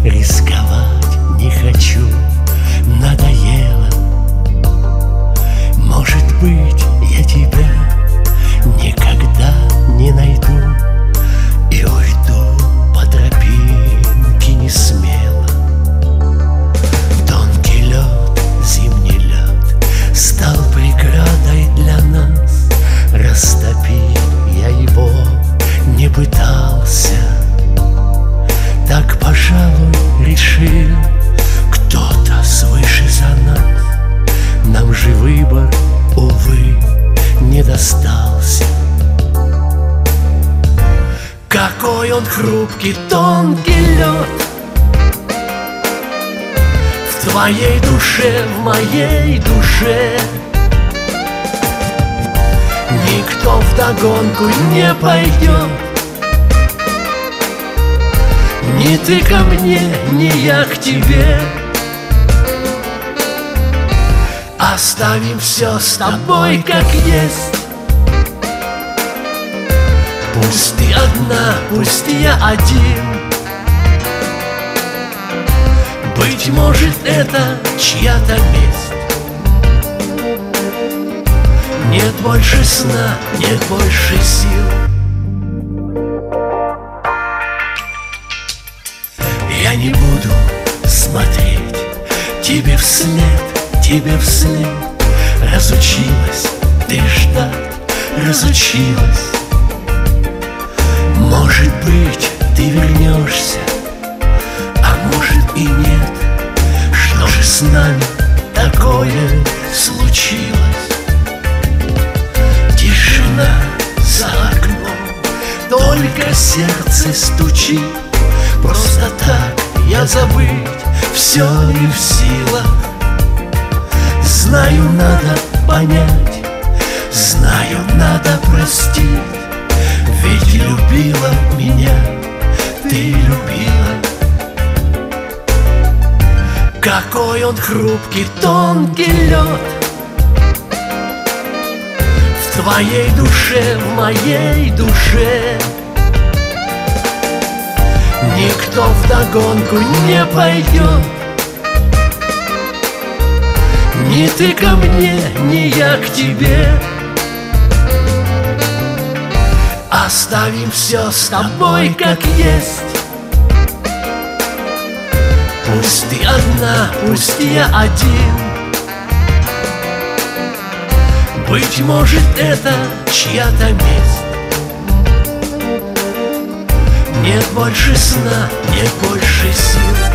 рисковать не хочу, надоело. Может быть, я тебя никогда не найду и уйду по тропинке не смело. Тонкий лед, зимний лед стал преградой для нас. Растопить я его не пытался. Так, пожалуй, решил кто-то свыше за нас. Нам же выбор, увы, не достался. Какой он хрупкий, тонкий лед в твоей душе, в моей душе. Никто вдогонку не пойдет. Ни ты ко мне, ни я к тебе. Оставим все с тобой как есть. Пусть ты одна, пусть я один. Быть может, это чья-то месть. Нет больше сна, нет больше сил. Я не буду смотреть тебе вслед, тебе вслед. Разучилась ты ждать, разучилась. Может быть, ты вернешься, а может и нет. Что же с нами такое случилось? Тишина за окном, только сердце стучит. Просто так я забыть все не в силах. Знаю, надо понять, знаю, надо простить. Ведь любила меня, ты любила. Какой он хрупкий, тонкий лед в твоей душе, в моей душе. Никто вдогонку не пойдет. Ни ты ко мне, ни я к тебе. Оставим все с тобой как есть. Пусть ты одна, пусть я один. Быть может, это чья-то месть. Нет больше сна, нет больше сил.